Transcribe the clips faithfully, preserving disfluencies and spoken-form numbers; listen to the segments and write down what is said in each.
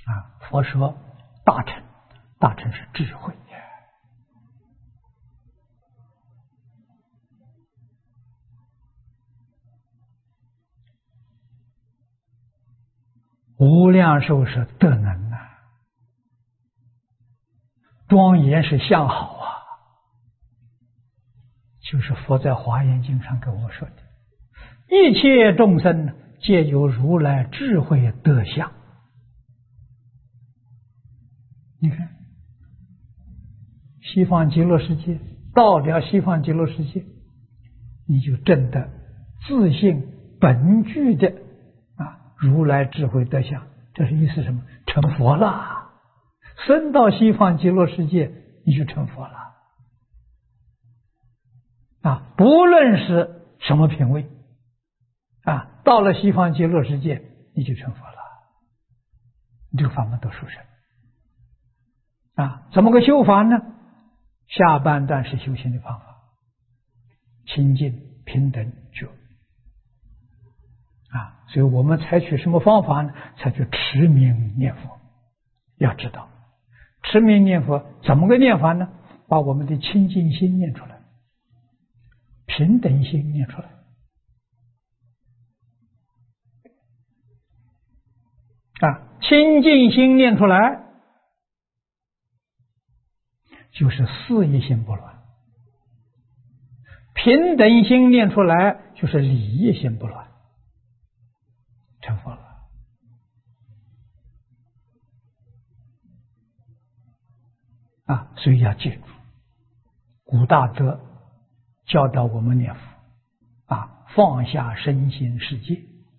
啊，佛说大乘，大乘是智慧。无量寿是德能啊，庄严是相好啊，就是佛在华严经上跟我说的，一切众生皆有如来智慧德相。你看西方极乐世界，到了西方极乐世界，你就证得自性本具的如来智慧德相，这是意思什么？成佛了，升到西方极乐世界，你就成佛了啊！不论是什么品位啊，到了西方极乐世界，你就成佛了。你这个法门都殊胜啊！怎么个修法呢？下半段是修行的方法，清净平等觉。啊，所以我们采取什么方法呢？采取持名念佛。要知道，持名念佛怎么个念法呢？把我们的清净心念出来，平等心念出来。啊，清净心念出来，就是事业心不乱；平等心念出来，就是理业心不乱。成佛了啊！所以要记住，古大德教导我们念佛啊，放下身心世界，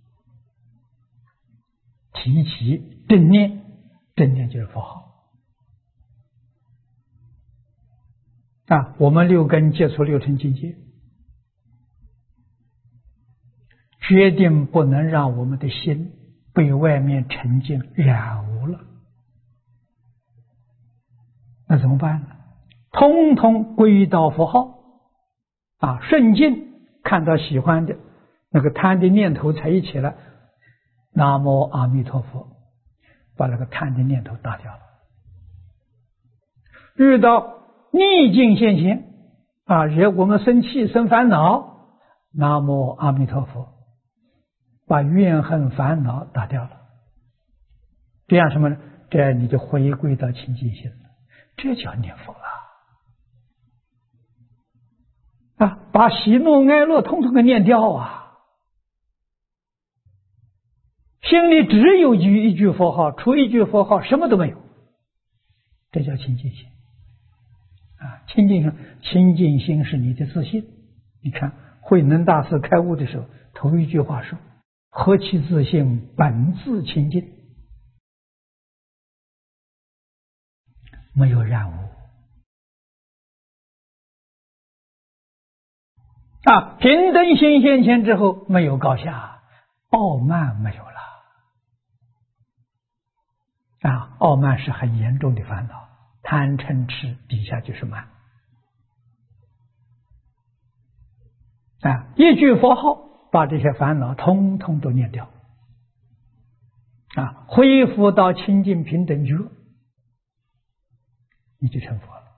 提起正念，正念就是佛号啊。我们六根接触六尘境界，决定不能让我们的心被外面沉静染污了，那怎么办呢？通通归到佛号啊，顺境看到喜欢的那个贪的念头才一起来，南无阿弥陀佛，把那个贪的念头打掉了。遇到逆境现前啊，惹我们生气生烦恼，南无阿弥陀佛，把怨恨烦恼打掉了。这样什么呢？这样你就回归到清净心了，这叫念佛啊！啊，把喜怒哀乐统统给念掉啊！心里只有一句佛号，除一句佛号什么都没有，这叫清净心啊！清净心，清净心是你的自信。你看慧能大师开悟的时候，头一句话说：“何其自性，本自清净。”没有染污啊！平等心现前之后，没有高下，傲慢没有了啊！傲慢是很严重的烦恼，贪嗔痴底下就是慢啊！一句佛号，把这些烦恼通通都念掉啊！恢复到清净平等觉，你就成佛了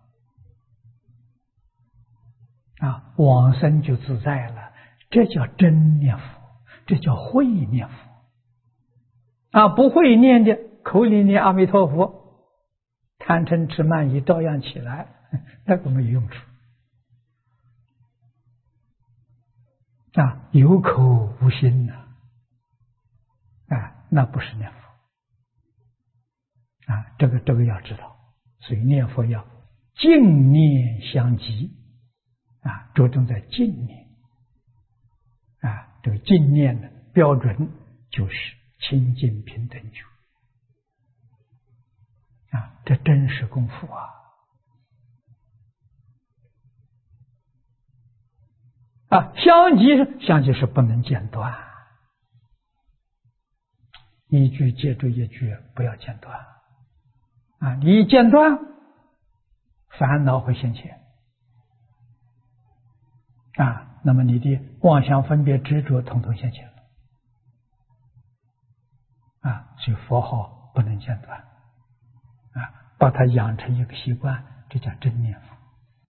啊！往生就自在了，这叫真念佛，这叫会念佛啊！不会念的，口里念阿弥陀佛，贪嗔痴慢疑照样起来，那个没有用处啊！有口无心呐、啊，啊，那不是念佛啊！这个这个要知道。所以念佛要净念相继啊，着重在净念啊，这个净念的标准就是清净平等觉啊，这真实功夫啊！啊，相继相继是不能间断，一句接着一句，不要间断。啊，你一间断，烦恼会现前啊，那么你的妄想分别执着统统现前了啊，所以佛号不能间断啊，把它养成一个习惯，这叫真念佛。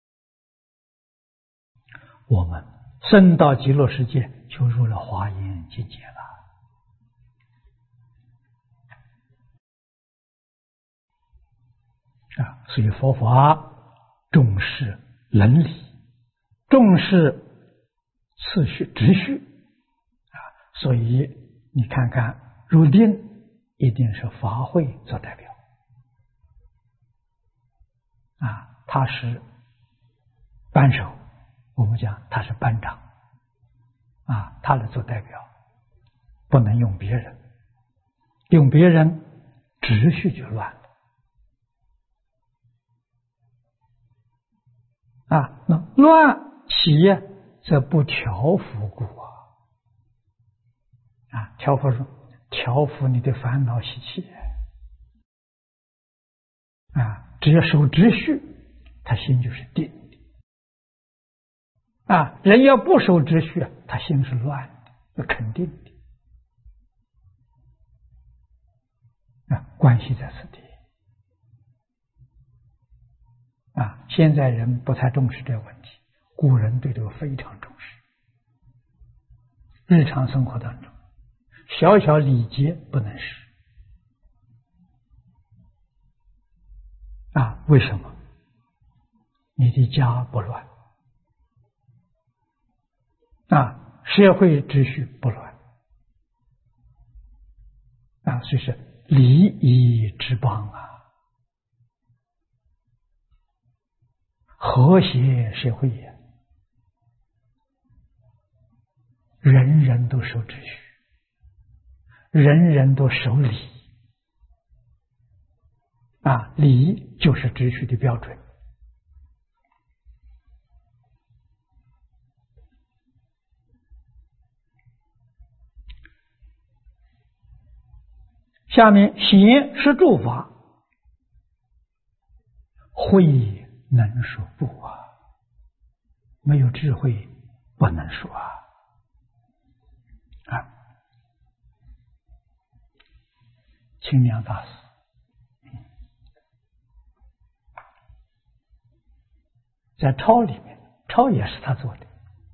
我们升到极乐世界，就入了华严境界了啊！所以佛法重视伦理，重视次序秩序啊！所以你看看入定，一定是法会做代表啊，他是班首，我们讲他是班长啊，他来做代表，不能用别人，用别人秩序就乱了啊。那乱起则不调伏故啊啊，调伏说调伏你的烦恼习气啊，只要守秩序，他心就是定的啊。人要不守秩序，他心是乱的，肯定的啊，关系在此地啊。现在人不太重视这个问题，古人对这个非常重视。日常生活当中，小小礼节不能失啊。为什么？你的家不乱啊，社会秩序不乱啊，所以是礼仪之邦啊，和谐社会也，人人都守秩序，人人都守礼啊，礼就是秩序的标准。下面贤是诸法，慧能说不啊，没有智慧不能说啊啊！清凉大师在抄里面，抄也是他做的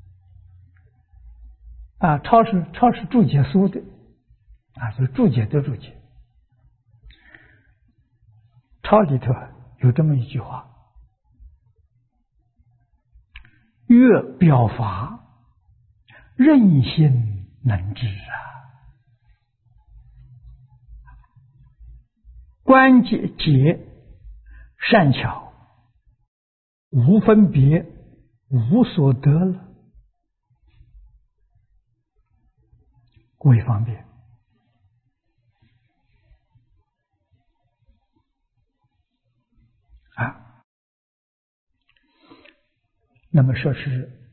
啊，抄是抄是注解书的啊，就是注解的注解。抄里头有这么一句话：越表法，任心能治啊。观解解善巧，无分别，无所得了，为方便啊。那么说是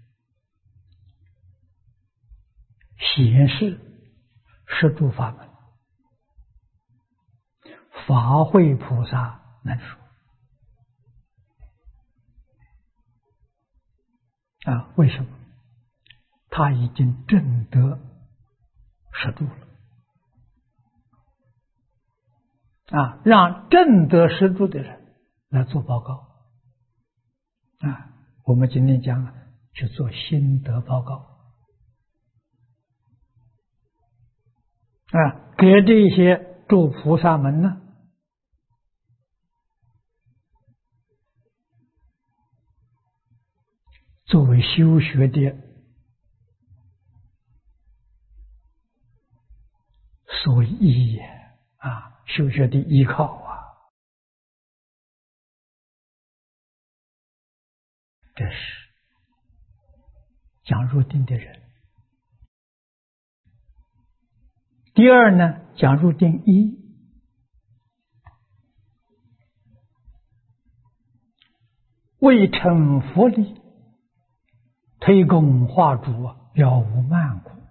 显示十住法门，法会菩萨能说啊。为什么？他已经证得十住了啊，让证得十住的人来做报告啊。我们今天讲了，去做心得报告啊，给这些诸菩萨们呢，作为修学的所依啊，修学的依靠啊。这是讲入定的人。第二呢，讲入定一，为成佛力，推供化主，了无慢苦。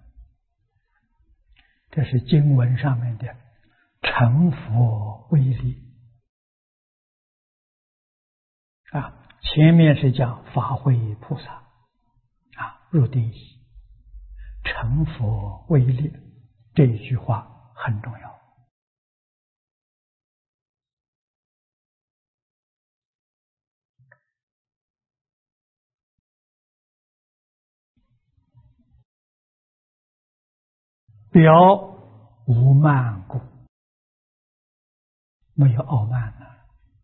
这是经文上面的成佛威力啊。前面是讲法会菩萨啊，入定一，成佛威力，这一句话很重要。 表无慢故，没有傲慢的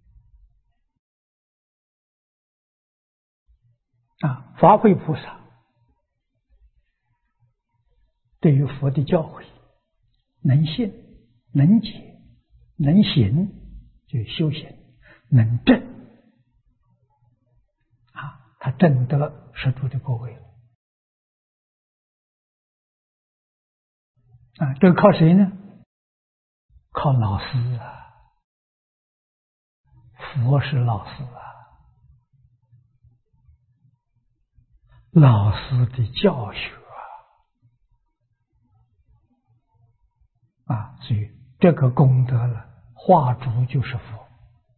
啊。法会菩萨对于佛的教诲，能信、能解、能行，就修行；能证啊，他证得十住的果位了啊。这个靠谁呢？靠老师啊，佛是老师啊，老师的教学啊，啊，所以这个功德了，化主就是佛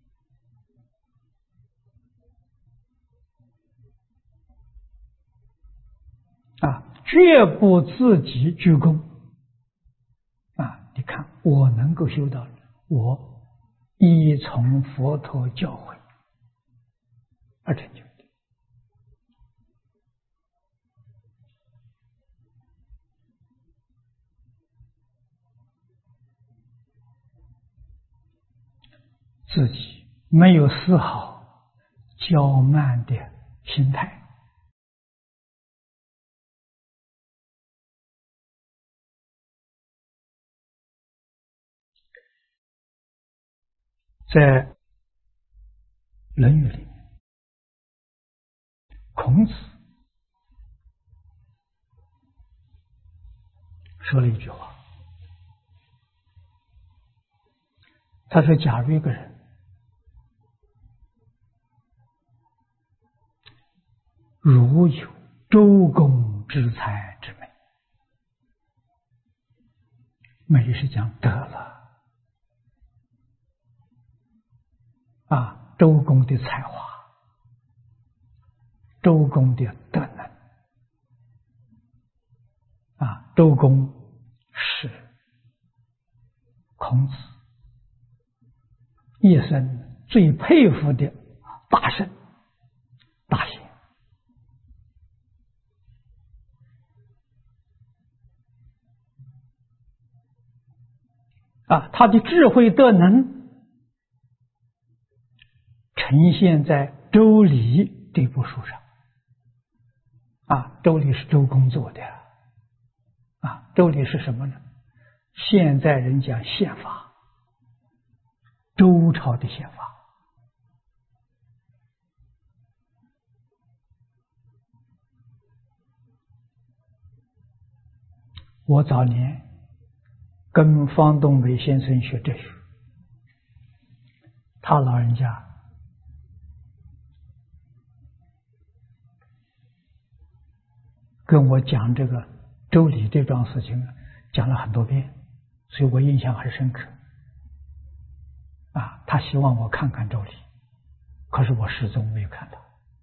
啊，绝不自己居功啊！你看，我能够修到，我依从佛陀教诲而成就的。自己没有丝毫骄慢的心态。在《论语》里面，孔子说了一句话，他说：假如一个人如有周公之才之美，美是讲德了啊，周公的才华，周公的德能啊，周公是孔子一生最佩服的大圣大贤啊，他的智慧德能呈现在《周礼》这部书上啊，《周礼》是周公做的啊，《周礼》是什么呢？现在人讲宪法，周朝的宪法。我早年跟方东梅先生学哲学，他老人家跟我讲这个周礼这桩事情，讲了很多遍，所以我印象很深刻啊。他希望我看看周礼，可是我始终没有看到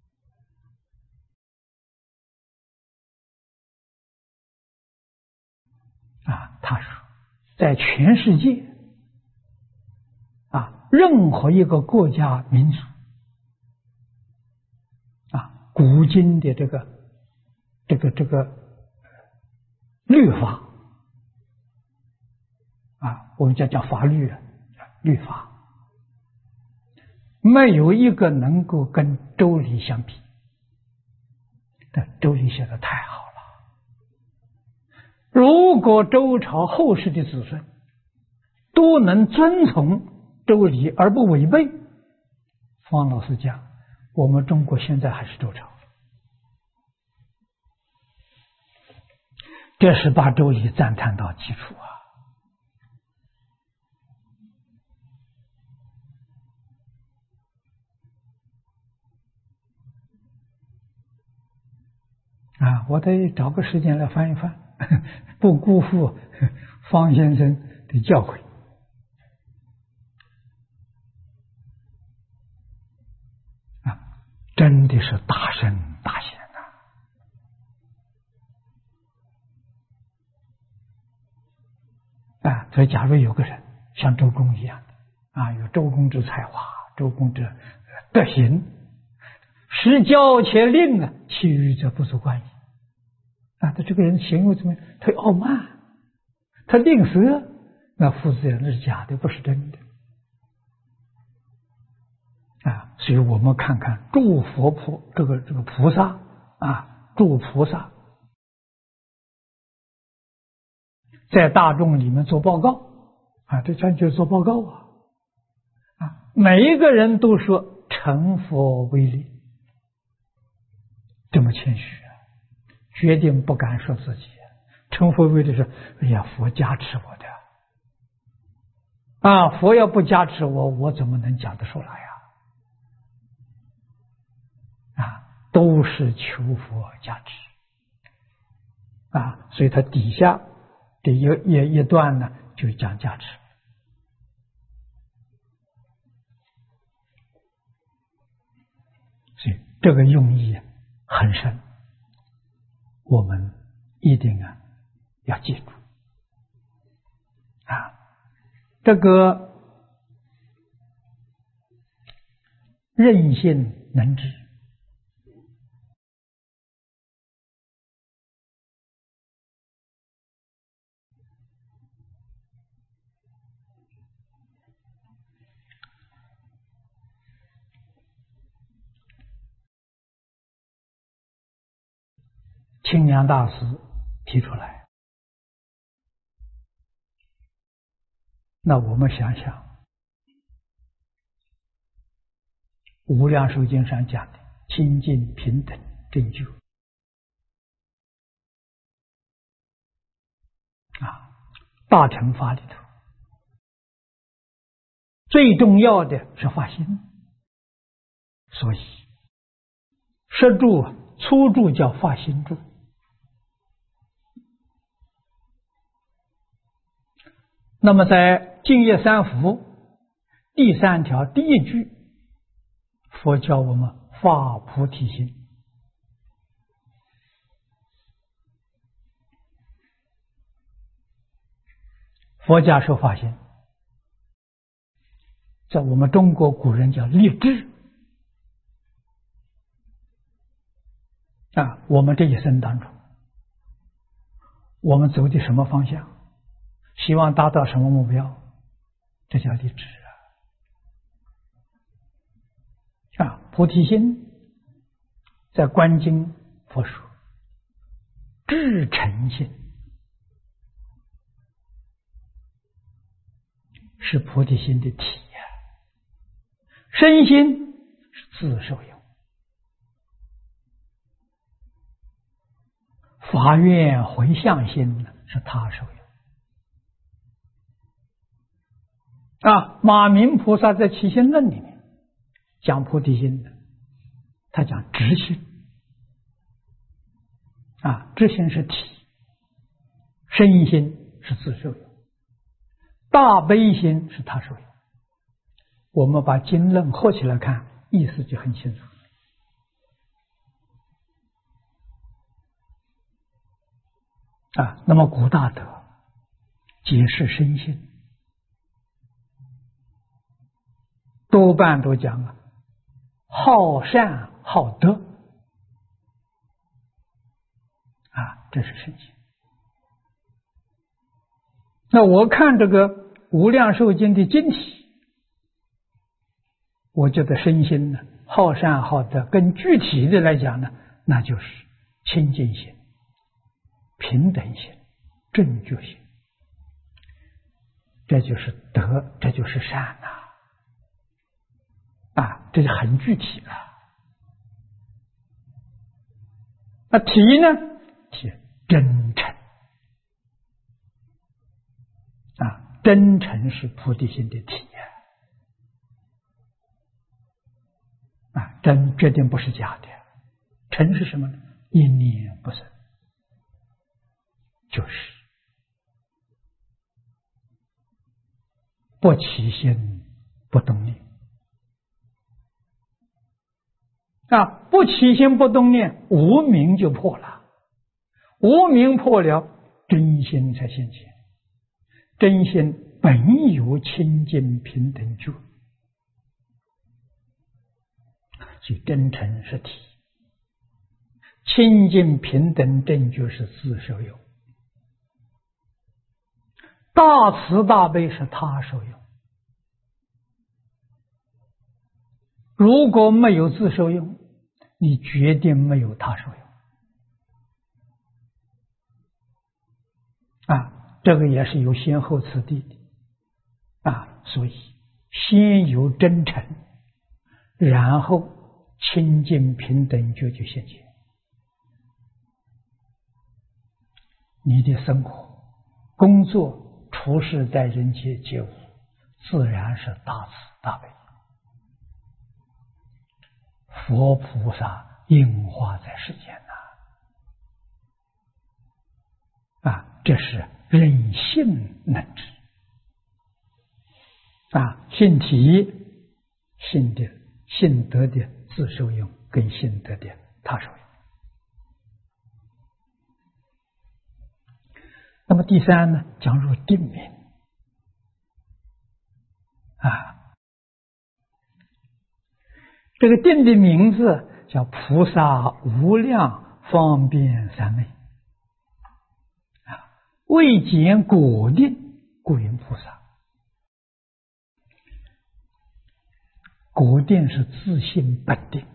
啊。他说在全世界啊，任何一个国家民族啊，古今的这个这个这个律法啊，我们讲讲法律啊，律法没有一个能够跟周礼相比。但周礼写的太好了，如果周朝后世的子孙都能遵从周礼而不违背，方老师讲，我们中国现在还是周朝。这是把周礼赞叹到基础啊！啊，我得找个时间来翻一翻，不辜负方先生的教诲啊！真的是大圣大贤呐！啊，所以假如有个人像周公一样的啊，有周公之才华，周公之德行，实教且令啊，其余则不足观矣。啊，他这个人行为怎么样？他有傲慢他吝啬，那父子那是假的，不是真的啊。所以我们看看诸佛菩这个这个菩萨啊，诸菩萨在大众里面做报告啊，这这就是做报告啊啊，每一个人都说成佛威力，这么谦虚啊，决定不敢说自己。成佛威力是，哎呀，佛加持我的啊，佛要不加持我，我怎么能讲得出来呀？啊，都是求佛加持啊，所以他底下这一一一段呢，就讲加持。所以这个用意很深，我们一定啊要记住啊，这个任性能知，清凉大师提出来。那我们想想，无量寿经上讲的清净平等正觉啊，大乘法里头最重要的是发心，所以摄住初住叫发心住。那么在净业三福第三条第一句，佛教我们发菩提心。佛家说发心，在我们中国古人叫立志啊，我们这一生当中，我们走的什么方向，希望达到什么目标，这叫立志啊！啊，菩提心在观经佛说，至诚心是菩提心的体呀、啊，身心是自受用，法愿回向心呢是他受用。啊，马明菩萨在《起心论》里面讲菩提心的，他讲直心啊，直心是体，身心是自受用，大悲心是他受用。我们把经论合起来看，意思就很清楚啊。那么古大德解释身心，多半都讲啊，好善好德啊，这是身心。那我看这个无量寿经的经体，我觉得身心呢，好善好德，更具体的来讲呢，那就是清净心、平等心、正觉心，这就是德，这就是善呐、啊！啊，这就很具体了。那体呢？体真诚啊，真诚是菩提心的体啊！啊，真决定不是假的。诚是什么呢？一念不生，就是不起心不动念。啊，不起心不动念，无明就破了，无明破了，真心才现前。真心本有清净平等觉，所以真诚是体，清净平等正觉是自受用。 大慈大悲是他受用，如果没有自受用，你决定没有他受用啊！这个也是有先后次第的啊，所以先有真诚，然后清净平等觉就现前。你的生活、工作、处事在人间皆无，自然是大慈大悲。佛菩萨应化在世间呐、啊，啊，这是人性能知啊，性体、性的性德的自受用跟性德的他受用。那么第三呢，讲入定名啊，这个定的名字叫菩萨无量方便三昧啊，未见果定，故云菩萨。果定是自性本定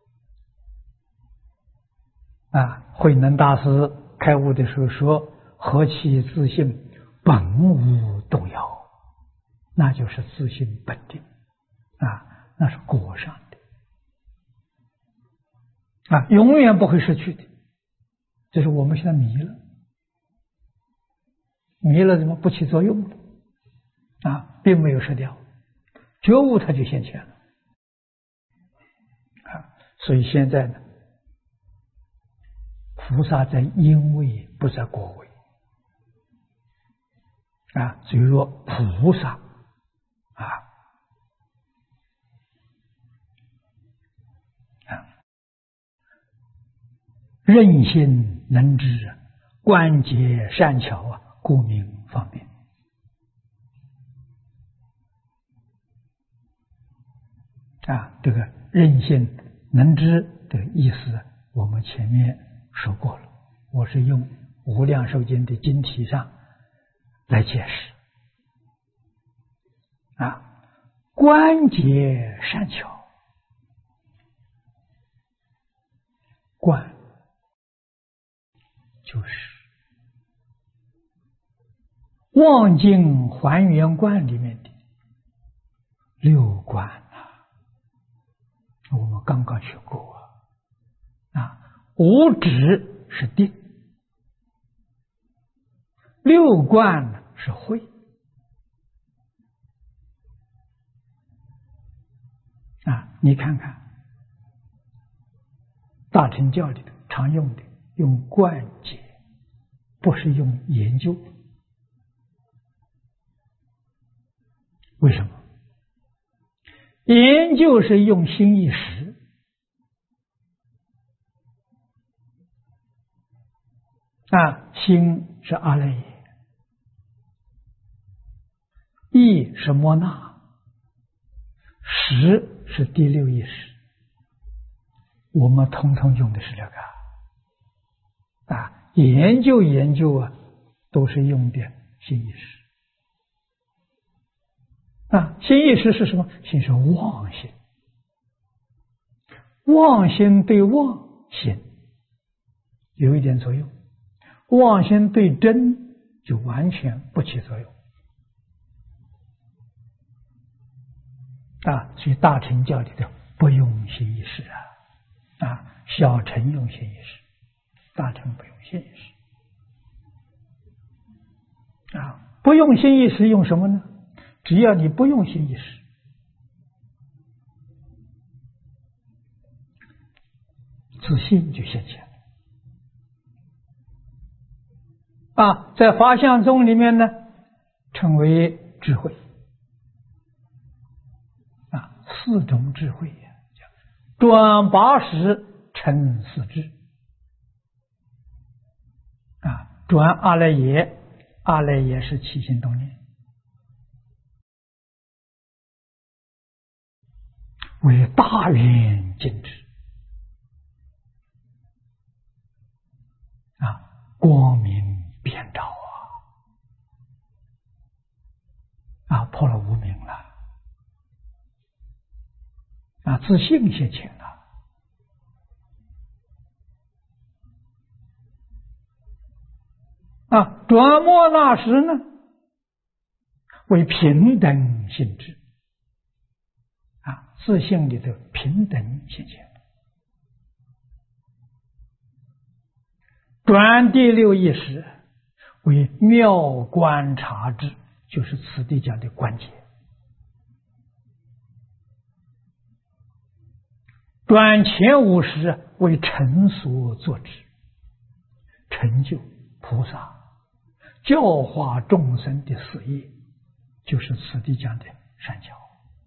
啊，慧能大师开悟的时候说，何其自性本无动摇，那就是自性本定啊，那是果上的啊，永远不会失去的。这是我们现在迷了，迷了怎么不起作用了啊，并没有失掉，觉悟它就现前了啊。所以现在呢，菩萨在因位，不在果位啊，所以说菩萨啊啊，任心能知，关节善巧啊，故名方便啊。这个任性能知的意思，我们前面说过了，我是用《无量寿经》的经题上来解释啊，关节善巧，观就是望境还原观里面的六观啊，我们刚刚学过啊，啊，五指是定，六观呢是慧啊，你看看大乘教里头常用的用观解，不是用研究。为什么？研究是用心一识啊，心是阿赖耶，意是摩那，识是第六意识，我们通通用的是这个啊，研究研究啊，都是用的心意识啊。心意识是什么？心是妄心，妄心对妄心有一点作用，妄心对真就完全不起作用啊。所以大乘教里头不用心意识啊，啊，小乘用心意识，大乘不用心意识啊。不用心意识用什么呢？只要你不用心意识，自信就现前啊。在法相宗里面呢，称为智慧啊，四种智慧呀，转八识成四智啊。转阿赖耶，阿赖耶是起心动念，为大圆镜智啊，光明遍照啊啊，破了无明了，啊，自信现前了。啊，转末那时呢，为平等性质。啊，自性里的平等现前。转第六意识为妙观察智，就是此地讲的关节。转前五识为成所作之，成就菩萨教化众生的事业，就是此地讲的善教。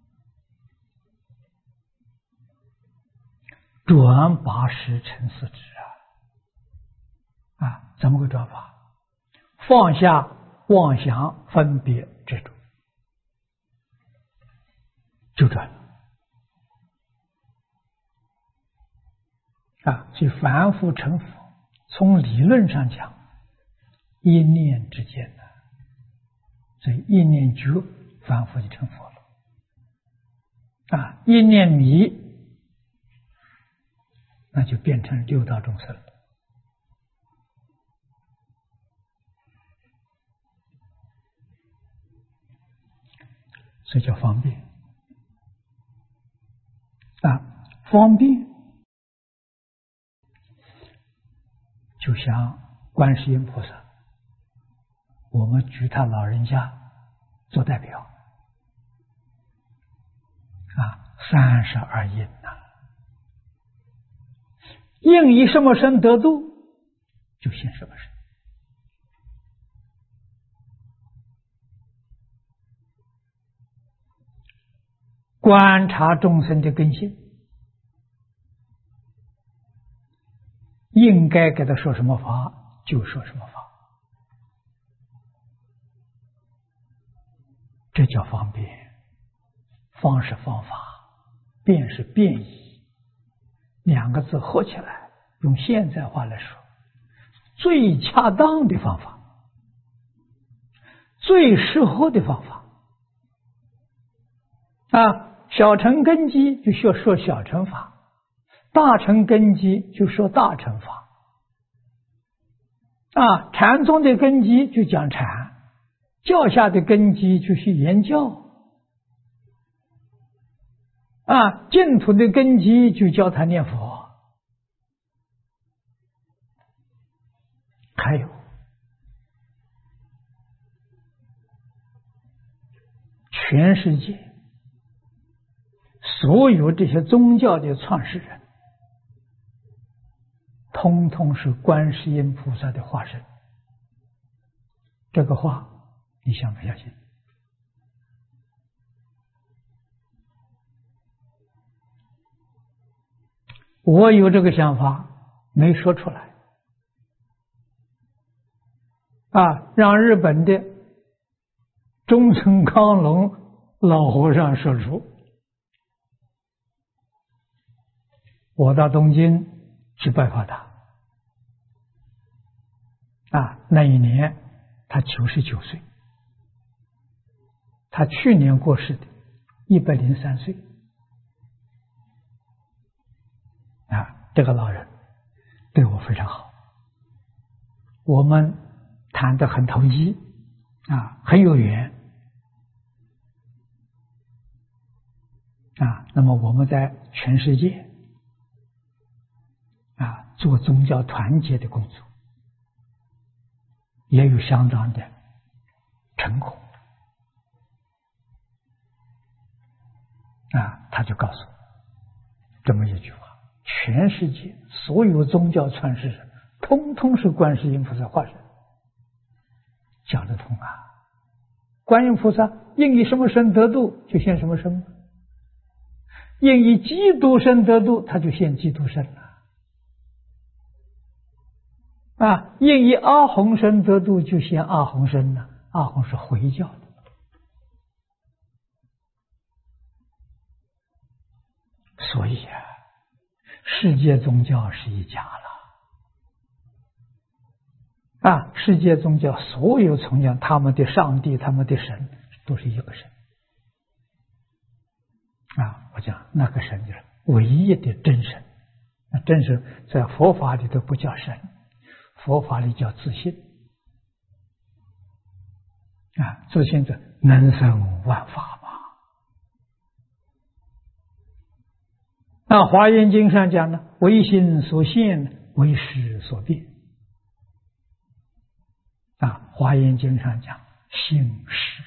转八识成四智啊！啊，怎么个转法？放下妄想分别执着，就转啊！所以凡夫成佛，从理论上讲，一念之间呢，所以一念觉，凡夫就成佛了。啊，一念迷，那就变成六道众生了。所以叫方便啊，方便就像观世音菩萨，我们举他老人家做代表啊，三十二应呐，应以什么身得度，就现什么身。观察众生的根性，应该给他说什么法就说什么法，这叫方便。方是方法，便是便宜，两个字合起来，用现在话来说，最恰当的方法，最适合的方法啊。小乘根基就需要说小乘法，大乘根基就说大乘法啊，禅宗的根基就讲禅，教下的根基就是言教啊，净土的根基就教他念佛。还有全世界所有这些宗教的创始人，通通是观世音菩萨的化身。这个话你相不相信？我有这个想法，没说出来啊，让日本的中村康隆老和尚说出。我到东京去拜访他啊，那一年他九十九岁，他去年过世的，一百零三岁啊，这个老人对我非常好，我们谈得很投机啊，很有缘啊。那么我们在全世界啊，做宗教团结的工作，也有相当的成果啊。他就告诉我这么一句话：全世界所有宗教创始人，通通是观世音菩萨化身，讲得通啊。观音菩萨应以什么身得度，就现什么身；应以基督身得度，他就现基督身了。啊，应以阿洪身得度，就现阿洪身了。阿洪是回教的，所以啊，世界宗教是一家了。啊，世界宗教所有崇仰他们的上帝、他们的神， 都是一个神啊！我讲那个神就是唯一的真神，那真神在佛法里头不叫神，佛法里叫自信啊！自信者能生万法嘛。那《华严经》上讲呢，唯心所现，唯识所变啊。《华严经》上讲性识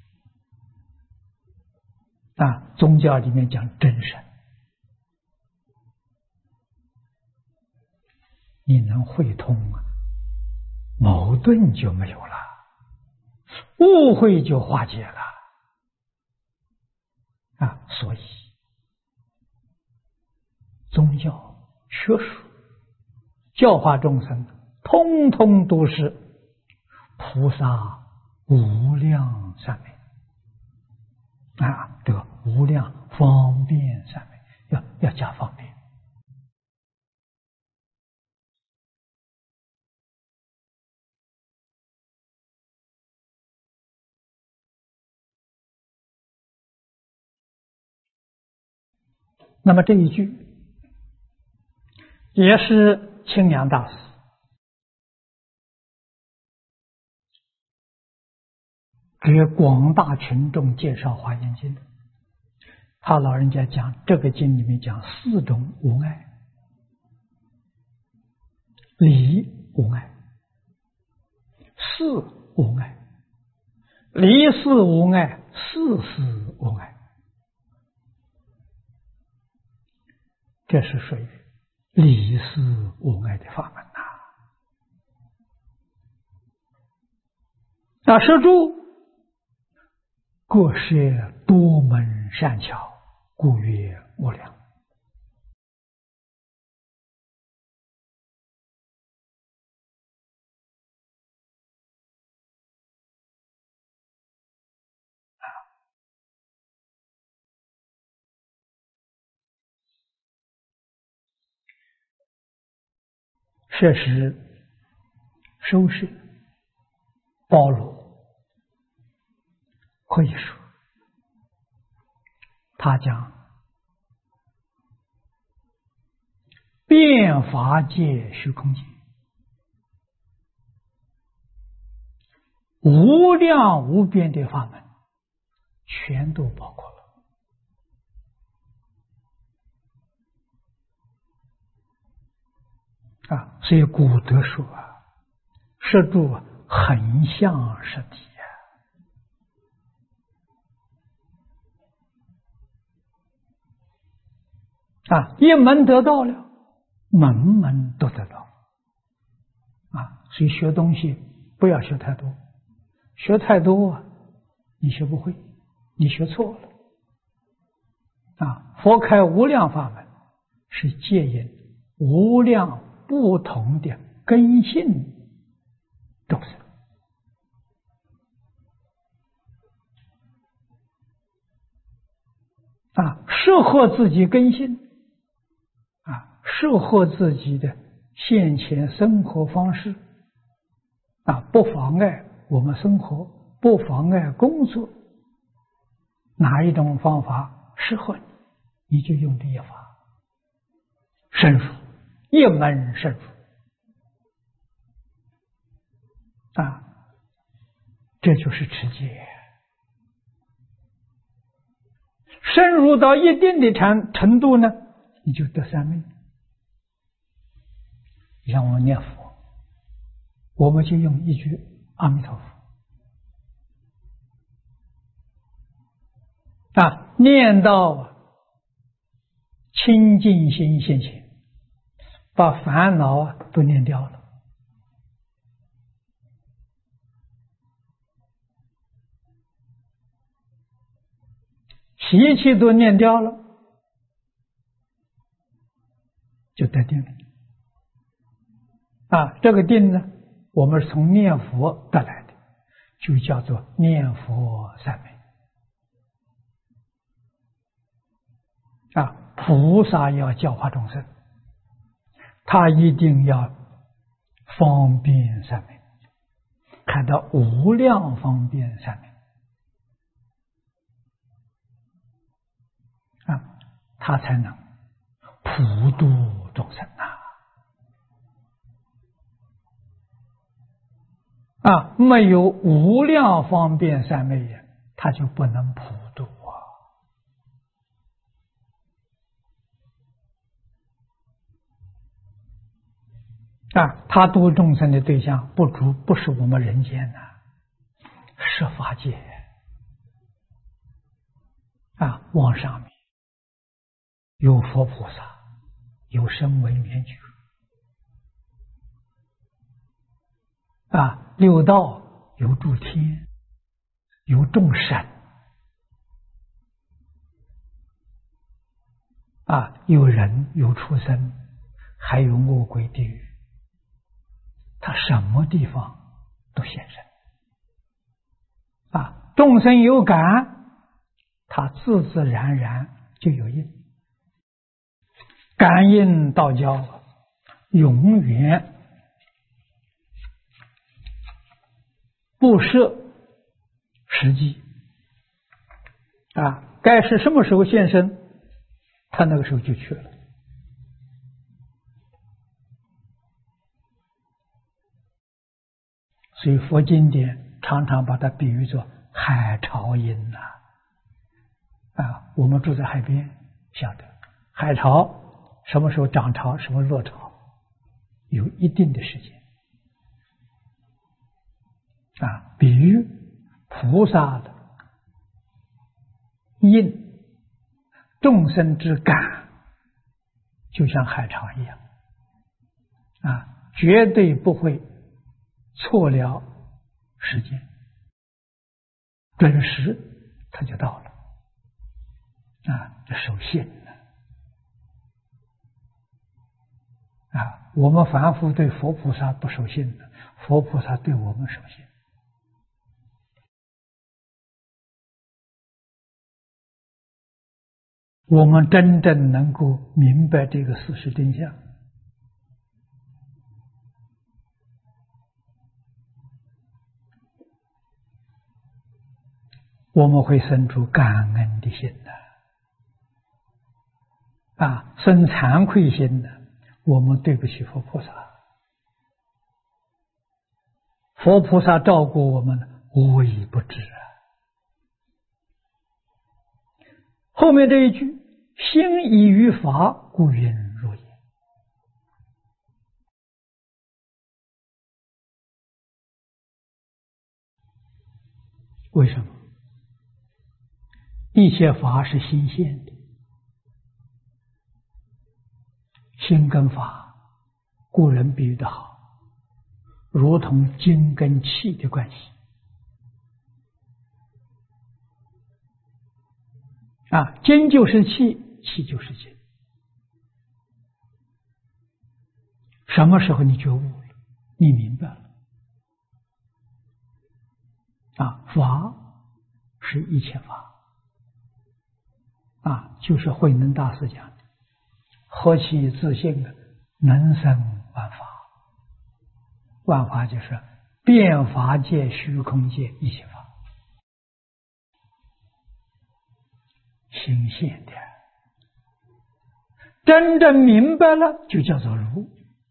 啊，宗教里面讲真神。你能会通啊，矛盾就没有了，误会就化解了啊！所以宗教学术教化众生，通通都是菩萨无量善美啊！这个无量方便善美，要要加方便。那么这一句也是清凉大师给广大群众介绍《华严经》，他老人家讲这个经里面讲四种无碍：离无碍，事无碍，离事无碍，事事无碍。这是属于离事无碍的法门呐。那摄诸各设多门善巧，故曰无量。摄施收摄包罗，可以说他讲遍法界虚空界，无量无边的法门全都包括了啊！所以古德说啊，摄诸横向摄体啊，啊，一门得到了，门门都得到啊！所以学东西不要学太多，学太多啊，你学不会，你学错了啊！佛开无量法门，是戒引无量不同的根性众生啊，适合自己根性啊，适合自己的现前生活方式啊，不妨碍我们生活，不妨碍工作，哪一种方法适合你，你就用这一法，深入一门深入啊，这就是持戒。深入到一定的程程度呢，你就得三昧。像我们念佛，我们就用一句阿弥陀佛啊，念到清净心现前，把烦恼啊都念掉了。习气都念掉了，就得定了啊！这个定呢，我们是从念佛得来的，就叫做念佛三昧啊！菩萨要教化众生，他一定要方便三昧，看到无量方便三昧他才能普度众生呐！啊，没有无量方便三昧人，他就不能普度啊！啊，他度众生的对象不足，不是我们人间呐、啊，是法界啊，往上面有佛菩萨，有声闻缘觉啊，六道有诸天，有众神啊，有人，有畜生，还有恶鬼地狱，他什么地方都现身啊！众生有感，他自自然然就有应。感应道交永远不设时机啊，该是什么时候现身，他那个时候就去了。所以佛经典常常把它比喻作海潮音呐、啊，啊，我们住在海边，晓得海潮什么时候涨潮，什么落潮，有一定的时间啊。比喻菩萨的应众生之感，就像海潮一样啊，绝对不会错了时间，准时他就到了啊，这守信了啊！我们凡夫对佛菩萨不守信的，佛菩萨对我们守信。我们真正能够明白这个事实真相，我们会生出感恩的心的啊，生惭愧心的。我们对不起佛菩萨，佛菩萨照顾我们无以不知啊。后面这一句心已于法，故云如也。为什么？一切法是心现的，心跟法，古人比喻的好，如同精跟气的关系啊，精就是气，气就是精。什么时候你觉悟了，你明白了啊？法是一切法啊，就是慧能大师讲的何其自信啊，能生万法。万法就是变法界、虚空界一切法，心现的，真正明白了就叫做รู้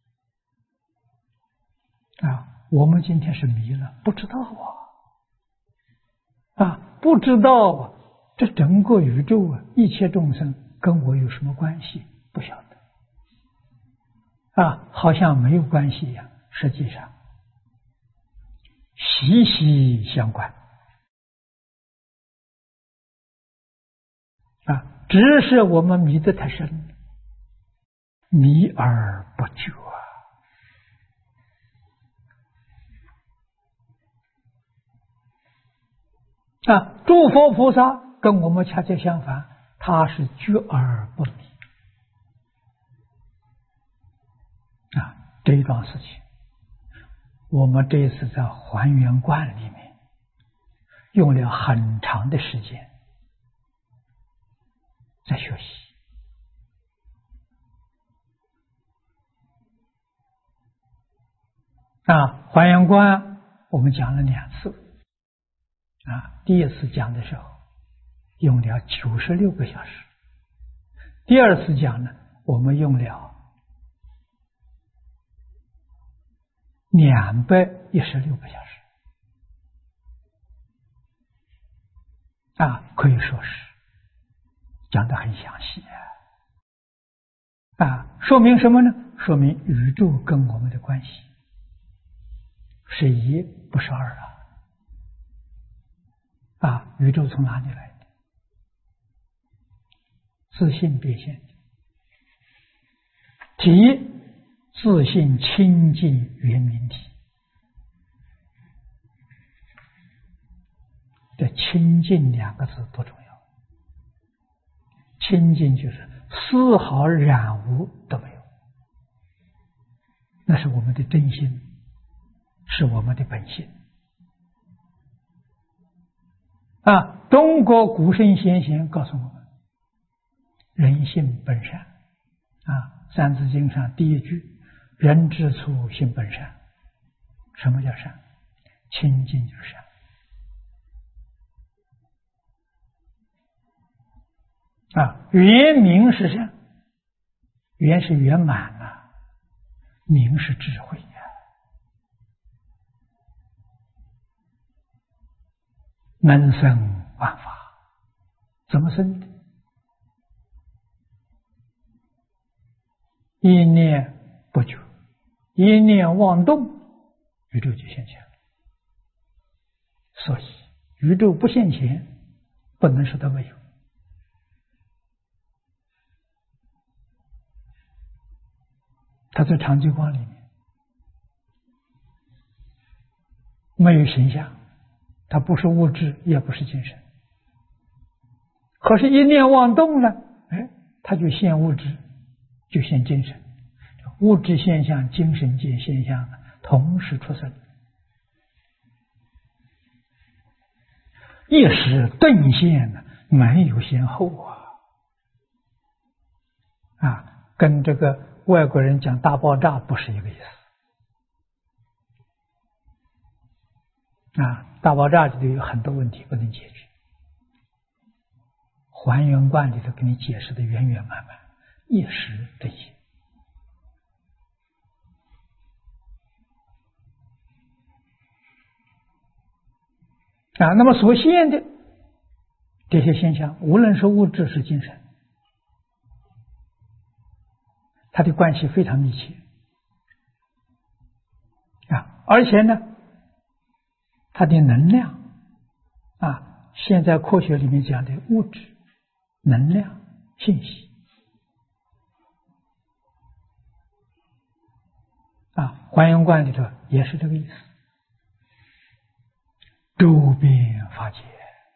啊。我们今天是迷了，不知道啊啊，不知道啊，这整个宇宙啊，一切众生跟我有什么关系？不晓得啊，好像没有关系一样，实际上息息相关啊，只是我们迷得太深，迷而不觉啊。啊，诸佛菩萨跟我们恰恰相反，他是觉而不迷啊。这一桩事情，我们这一次在还原观里面用了很长的时间在学习啊。还原观我们讲了两次啊，第一次讲的时候用了九十六个小时， 第二次讲呢，我们用了两百一十六个小时啊，可以说是讲得很详细啊，啊，说明什么呢？说明宇宙跟我们的关系是一不是二啊，啊，宇宙从哪里来的？自性变现的。体自性清净圆明体，这清净两个字多重要。清净就是丝毫染污都没有，那是我们的真心，是我们的本性啊。中国古圣先贤告诉我们，人性本善啊，《三字经》上第一句，人之初性本善。什么叫善？清净就是善啊。圆明是善，圆是圆满啊，明是智慧呀、啊。能生万法，怎么生的？一念不觉，一念妄动，宇宙就现前了。所以宇宙不现前，不能说它没有。它在常寂光里面没有形象，它不是物质，也不是精神。可是，一念妄动了，哎，它就现物质，就现精神。物质现象、精神界现象同时出生，一时顿现呢，没有先后啊！啊，跟这个外国人讲大爆炸不是一个意思啊！大爆炸里头有很多问题不能解决，还原观里头给你解释的圆圆满满，一时顿现。啊，那么所现的这些现象，无论是物质是精神，它的关系非常密切啊，而且呢，它的能量啊，现在科学里面讲的物质、能量、信息啊，还原观里头也是这个意思。周边法界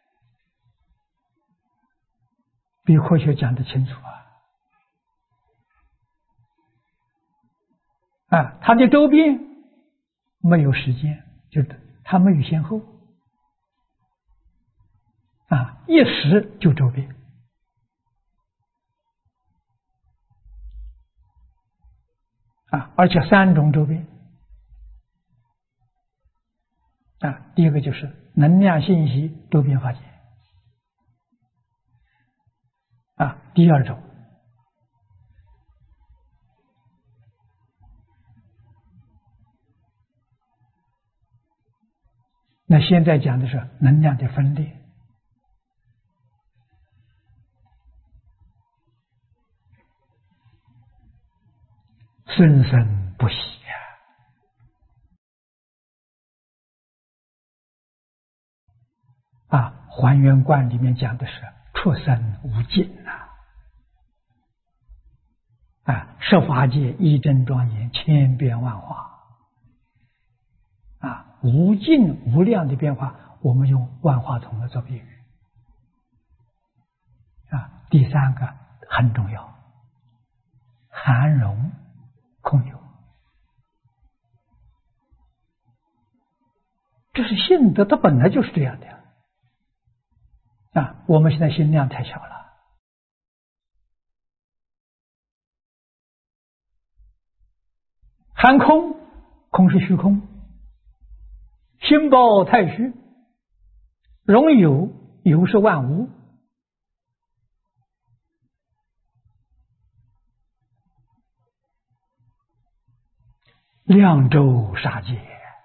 比科学讲得清楚啊！啊，它的周边没有时间，就是它没有先后啊，一时就周边啊，而且三种周边。啊，第一个就是能量信息周边法界啊，第二种那现在讲的是能量的分裂，生生不息。啊，还原观里面讲的是出生无尽呐，啊，十法界一真庄严，千变万化，啊，无尽无量的变化，我们用万花筒来做比喻。啊，第三个很重要，含容空有，这是性德，它本来就是这样的。啊，我们现在心量太小了，含空，空是虚空，心包太虚，容有，有是万物量周杀戒。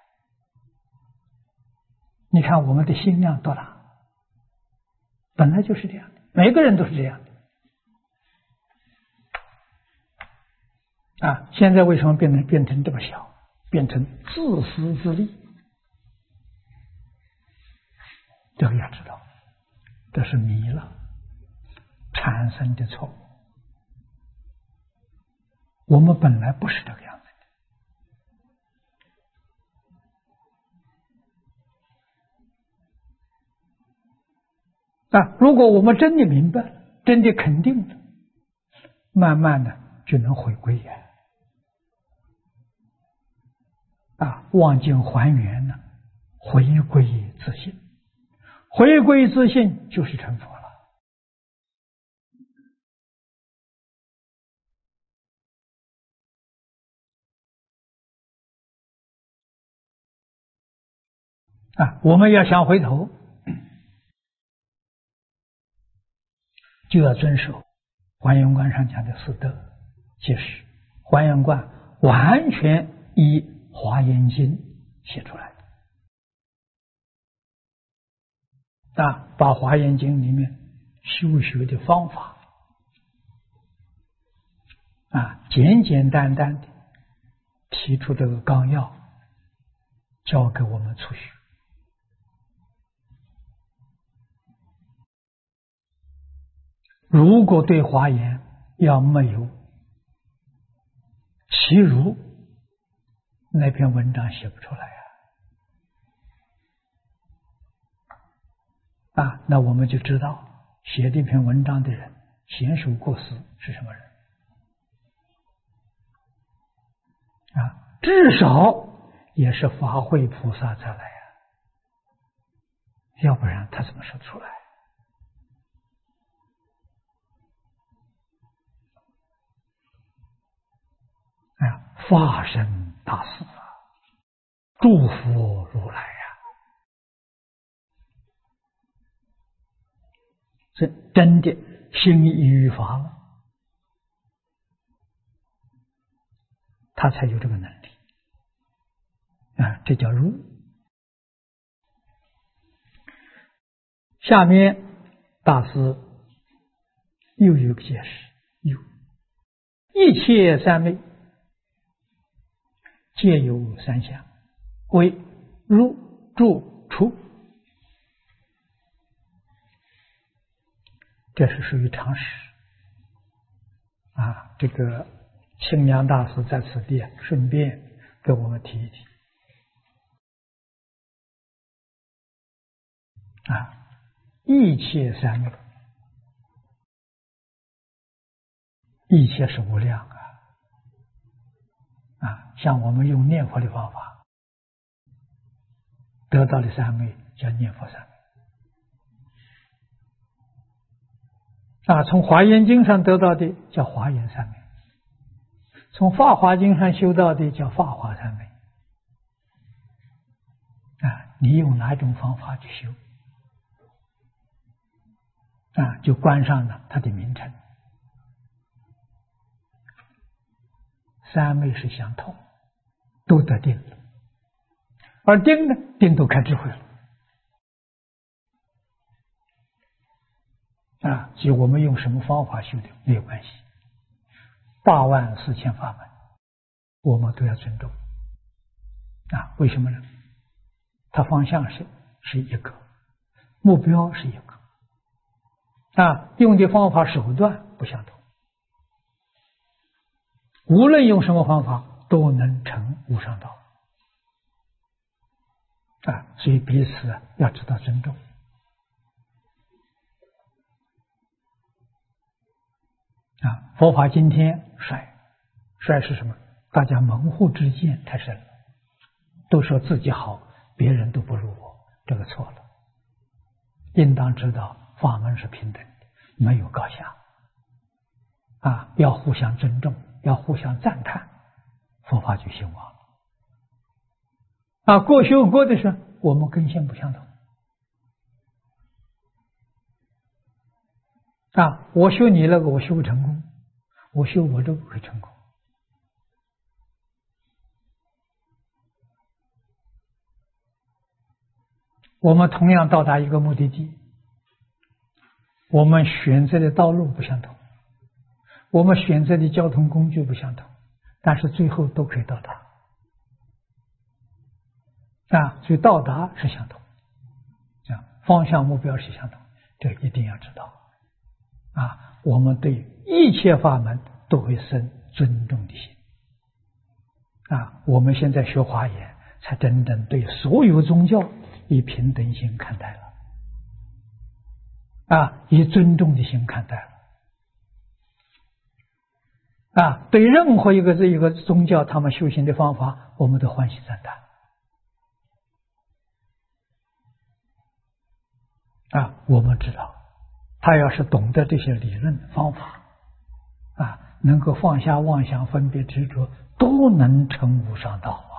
你看我们的心量多大，本来就是这样的，每个人都是这样的啊！现在为什么变成变成这么小，变成自私自利？这个要知道，这是迷了产生的错误。我们本来不是这个样子的啊！如果我们真的明白，真的肯定了，慢慢的就能回归呀！啊，忘境还原呢，回归自信，回归自信就是成佛了。啊，我们要想回头，就要遵守还原观上讲的四德。其实还原观完全依《华严经》写出来的，啊，把《华严经》里面修学的方法啊，简简单单的提出这个纲要，教给我们初学。如果对华严要没有其如，那篇文章写不出来啊！啊，那我们就知道写这篇文章的人贤首过失是什么人啊？至少也是法会菩萨才来啊，要不然他怎么说出来？哎呀，法身大士啊，祝福如来呀！这真的心意于法了，他才有这个能力啊，这叫如。下面大师又有个解释，有一切三昧皆有三相，为入住出，这是属于常识啊。这个清凉大师在此地顺便给我们提一提啊，一切三昧，一切是无量啊。啊，像我们用念佛的方法得到的三昧叫念佛三昧啊，从华严经上得到的叫华严三昧，从法华经上修到的叫法华三昧啊，你用哪种方法去修啊，就关上了它的名称。三昧是相同，都得定了，而定呢，定都开智慧了啊！所以我们用什么方法修的没有关系，八万四千法门，我们都要尊重啊！为什么呢？它方向是是一个，目标是一个啊，用的方法手段不相同。无论用什么方法都能成无上道啊！所以彼此要知道尊重啊！佛法今天衰，衰是什么？大家门户之见太深了，都说自己好，别人都不如我，这个错了。应当知道法门是平等的，没有高下啊！要互相尊重，要互相赞叹，佛法就兴旺了啊！各修各的时，我们根性不相同啊！我修你那个，我修不成功，我修我这个会成功我们同样到达一个目的地，我们选择的道路不相同，我们选择的交通工具不相同，但是最后都可以到达啊，所以到达是相同，这样方向目标是相同，这一定要知道啊。我们对一切法门都会生尊重的心啊。我们现在学华严，才真正对所有宗教以平等心看待了啊，以尊重的心看待了啊。对任何一个这一个宗教，他们修行的方法，我们都欢喜赞叹啊。我们知道，他要是懂得这些理论方法啊，能够放下妄想分别执着，都能成无上道啊。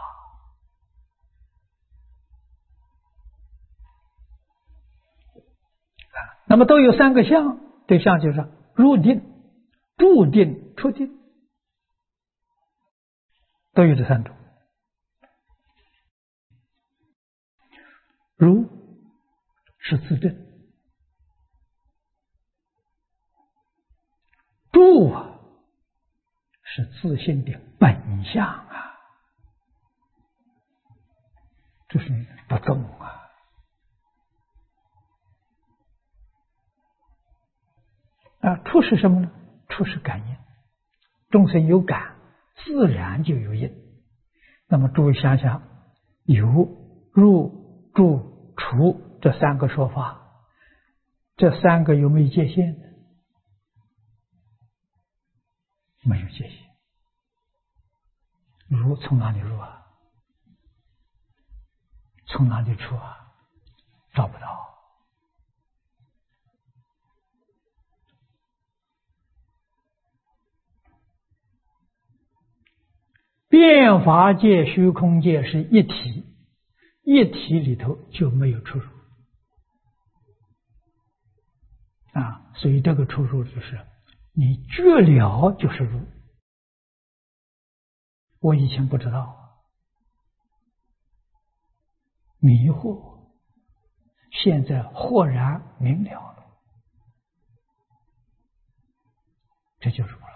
那么都有三个相，对相就是入定、住定、出定，都有这三种。如是自证，住啊是自性的本相啊，这是不动啊。啊，出是什么呢？出是感应，众生有感，自然就有应。那么诸位想想，有、入、住、出这三个说法，这三个有没有界限？没有界限。入从哪里入啊？从哪里出啊？找不到。变法界、虚空界是一体，一体里头就没有出入啊，所以这个出入就是你觉了就是入。我以前不知道，迷惑，现在豁然明了了，这就入了。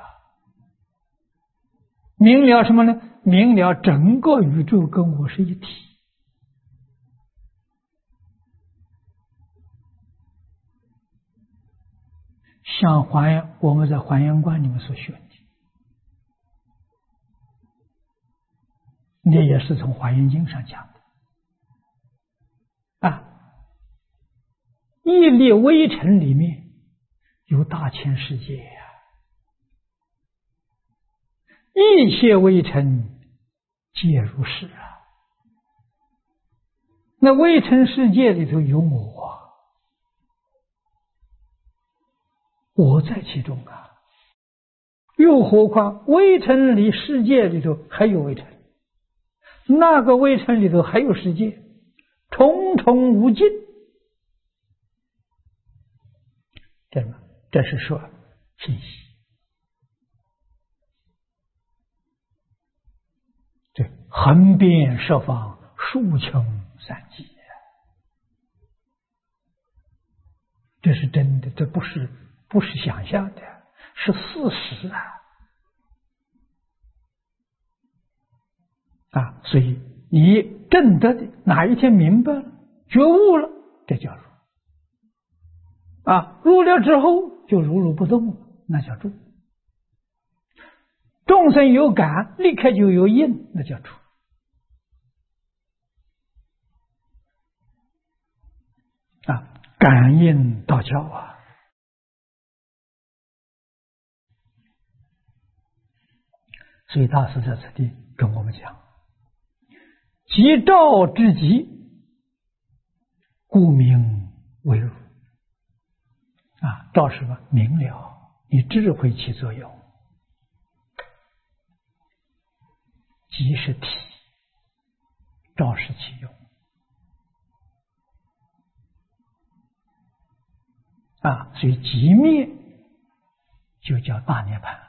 明了什么呢？明了整个宇宙跟我是一体。像华严，我们在华严观里面所学的，那也是从华严经上讲的啊。一粒微尘里面有大千世界呀、啊。一切微尘皆如是啊，那微尘世界里头有我啊，我在其中啊，又何况微尘里世界里头还有微尘，那个微尘里头还有世界，重重无尽。这么，这是说信息。这横遍十方，数穷三际，这是真的，这不是不是想象的，是事实啊！啊，所以你证得的哪一天明白了、觉悟了，这叫入啊！入了之后就如如不动，那叫住。众生有感，立刻就有应，那叫出啊！感应道教啊，所以大师在此地跟我们讲：即照之极，故名为如。啊，照什么？明了，以智慧起作用。即是体，照是其用啊，所以即灭就叫大涅槃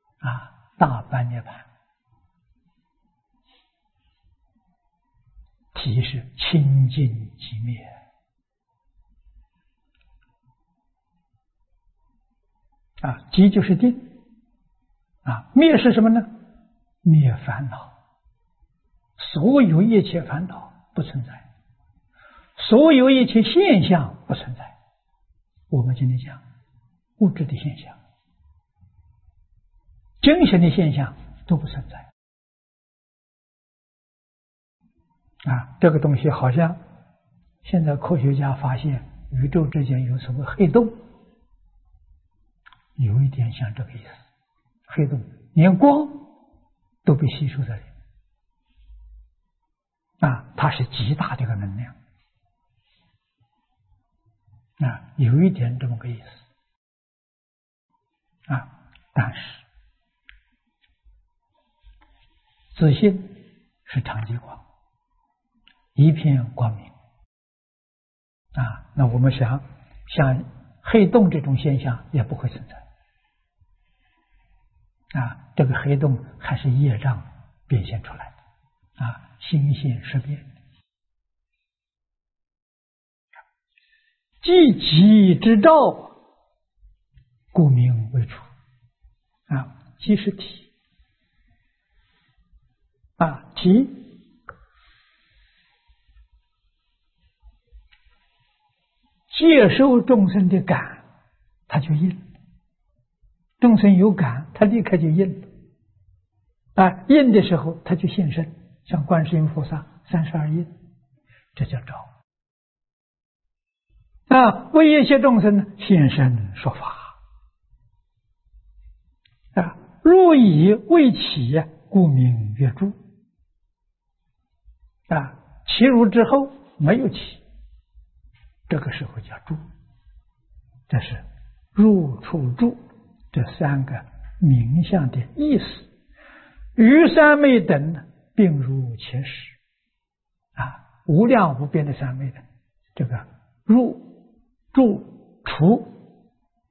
啊，大般涅槃。 体是清净即灭啊，即就是定啊，灭是什么呢？灭烦恼，所有一切烦恼不存在，所有一切现象不存在。我们今天讲物质的现象、精神的现象都不存在啊，这个东西好像现在科学家发现宇宙之间有所谓黑洞，有一点像这个意思。黑洞连光都被吸收在里面啊，它是极大的一个能量啊，有一点这么个意思啊。但是自信是常寂光，一片光明啊，那我们想像黑洞这种现象也不会存在啊，这个黑洞还是业障变现出来的啊，心现识变，即即之照，故名为处啊，即是体啊，体接受众生的感，他就应；众生有感，他立刻就应啊，应的时候他就现身，像观世音菩萨三十二应，这叫照啊。为一切众生呢，现身说法啊，若以为起，故名曰住啊。起入之后没有起，这个时候叫住，这是入处住这三个名相的意思。于三昧等并如其实啊，无量无边的三昧等，这个入住处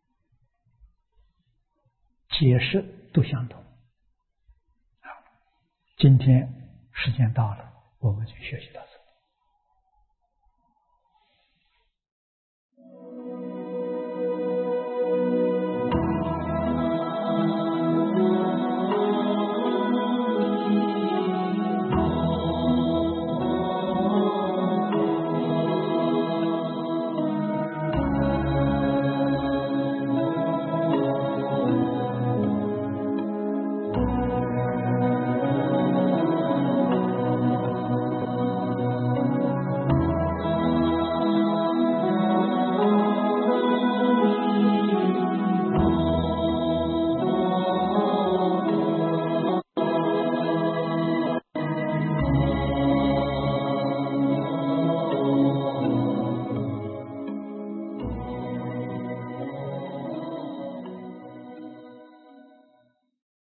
解释都相同啊。今天时间到了，我们就学习到这。